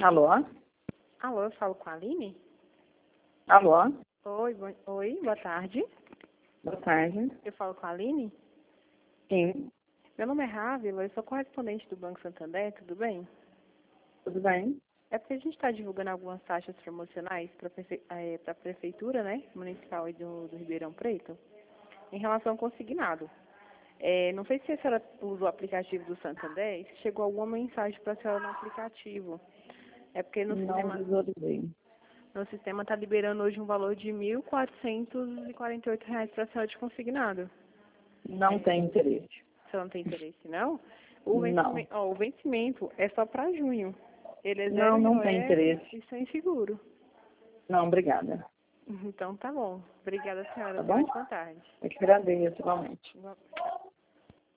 Alô? Alô, eu falo com a Aline? Alô? Oi, boa tarde. Boa tarde. Eu falo com a Aline? Sim, Meu nome é Rávila, eu sou correspondente do Banco Santander, tudo bem? tudo bem? É porque a gente está divulgando algumas taxas promocionais para a Prefeitura, né, Municipal e do Ribeirão Preto, em relação ao consignado. Não sei se a senhora usa o aplicativo do Santander e se chegou alguma mensagem para a senhora no aplicativo. É porque Não visualizei. no sistema está liberando hoje um valor de R$ 1.448 para a senhora de consignado. Não tem interesse. Você não tem interesse, não? Não. O vencimento é só para junho. Ele é Não, zero não tem IOF interesse. e sem seguro. Não, obrigada. Então tá bom. Obrigada, senhora. Tá Tenha uma bom? ótima tarde. Eu te agradeço, igualmente. Tchau.